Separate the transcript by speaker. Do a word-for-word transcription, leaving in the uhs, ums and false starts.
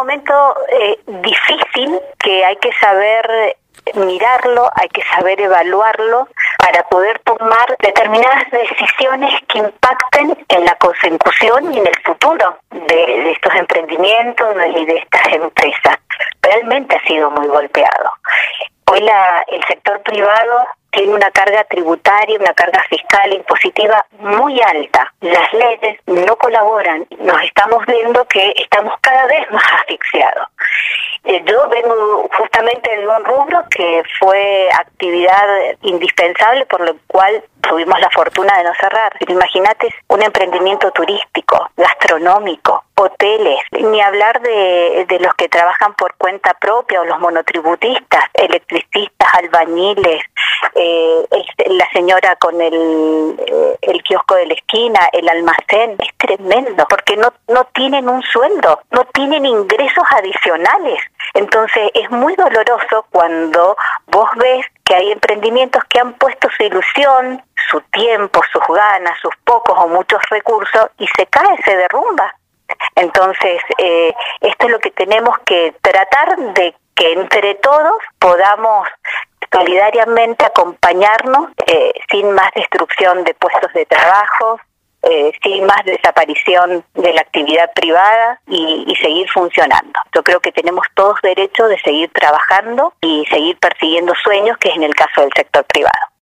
Speaker 1: momento eh, difícil que hay que saber mirarlo, hay que saber evaluarlo para poder tomar determinadas decisiones que impacten en la consecución y en el futuro de, de estos emprendimientos y de estas empresas. Realmente ha sido muy golpeado. Hoy la, el sector privado tiene una carga tributaria, una carga fiscal impositiva muy alta. Las leyes no colaboran. Nos estamos viendo que estamos cada vez más asfixiados. Eh, yo vengo justamente de un rubro que fue actividad indispensable, por lo cual tuvimos la fortuna de no cerrar. Imagínate un emprendimiento turístico, gastronómico, hoteles, ni hablar de, de los que trabajan por cuenta propia o los monotributistas, electricistas, albañiles, eh, el, la señora con el, eh, el kiosco de la esquina, el almacén. Es tremendo porque no, no tienen un sueldo, no tienen ingresos adicionales. Entonces es muy doloroso cuando vos ves que hay emprendimientos que han puesto su ilusión, su tiempo, sus ganas, sus pocos o muchos recursos y se cae, se derrumba. Entonces, eh, esto es lo que tenemos que tratar de que entre todos podamos solidariamente acompañarnos eh, sin más destrucción de puestos de trabajo, eh, sin más desaparición de la actividad privada y, y seguir funcionando. Yo creo que tenemos todos derecho de seguir trabajando y seguir persiguiendo sueños, que es en el caso del sector privado.